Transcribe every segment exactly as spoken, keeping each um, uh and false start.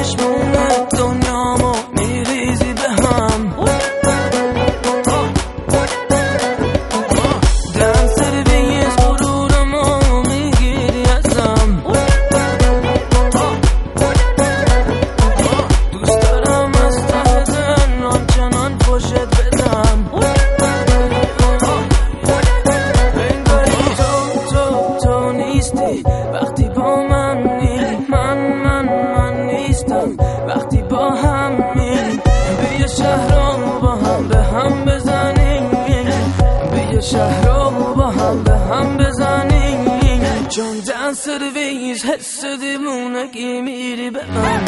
چشمونه دنیامو میریزی به هم، دن سرویس غرورمو میگیری ازم. دوست دارم از ته دل آنچنان پشت بدم، انگاری تو تو تو نیستی وقتی با من میری، من من من نیستم وقتی با هم میری. بیا شهر رو با هم به هم بزنیم، بیا شهر رو با هم به هم بزنیم. چون دن سرویس حس دیوونگی میری به من.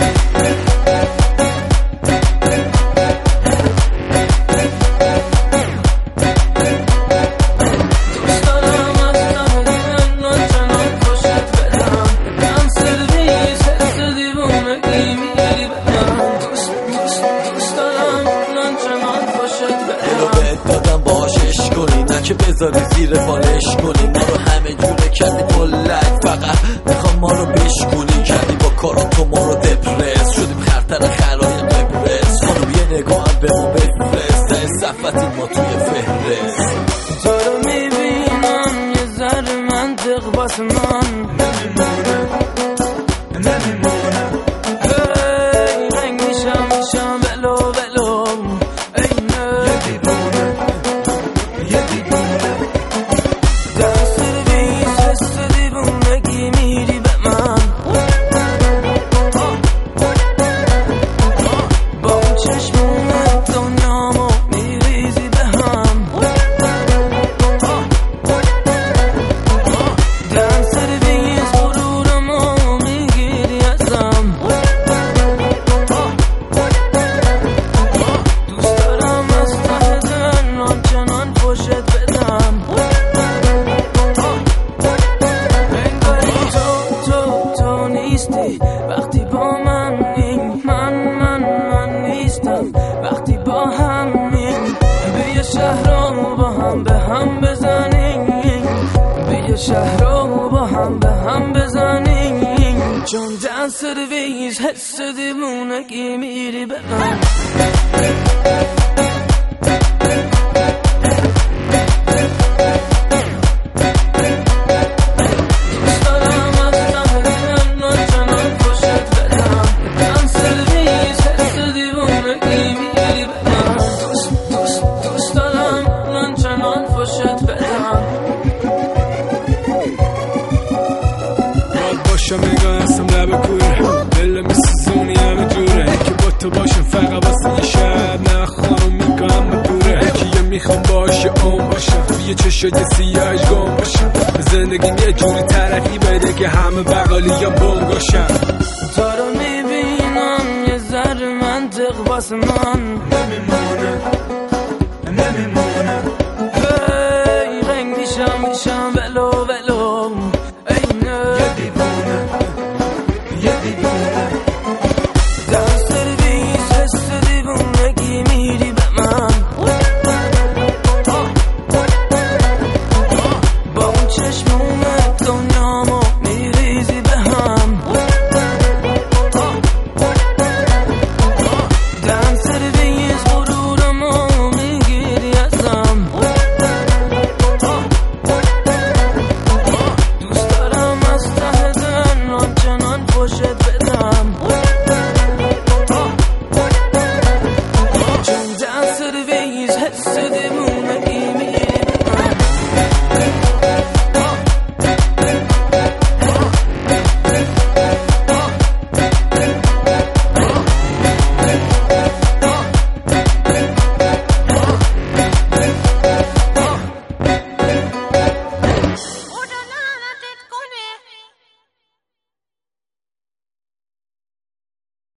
که بذاری زیر بالش کنی ما رو، همه جوره کردی پلک، فقط میخوام ما رو بشکنی. کردی با کارا تو ما رو دپرس، شدیم خرطر خرای قبرس. خانم یه نگاه هم به ما بفرست، تا صفتیم ما توی فهرست. تو رو میبینم یه ذره منطق واسه من نمیمونه نمیمونه. هی رنگ میشم میشم ولو ولو اینه یه دیوونه یه دیوونه. دن سرویس حس دیوونگی میری به من، با اون چشمونه دنیامو میریزی به هم. دن سرویس غرورمو میگیری ازم. دوست دارم از ته دل آنچنان پشت بدم، انگاری تو تو تو نیستی وقتی با من میری، من من من نیستم وقتی با هم میری. بیا شهر رو با هم به هم بزنیم، بیا شهر رو با هم به هم بزنیم. چون دن سرویس حس دیوونگی میری به من. میگم هستم لب کوره، دل میسوزونی همه جوره که با تو باشم فقط واسه یه شب. نه خانم میگم به دوره که یه میخوام باشه اون باشم، توی چشای سیاهش گم باشم. زندگیم یه جوری ترقی بده که همه بقالی یا بونگاشم. تو رو میبینم یه ذره منطق واسه من نمیمونه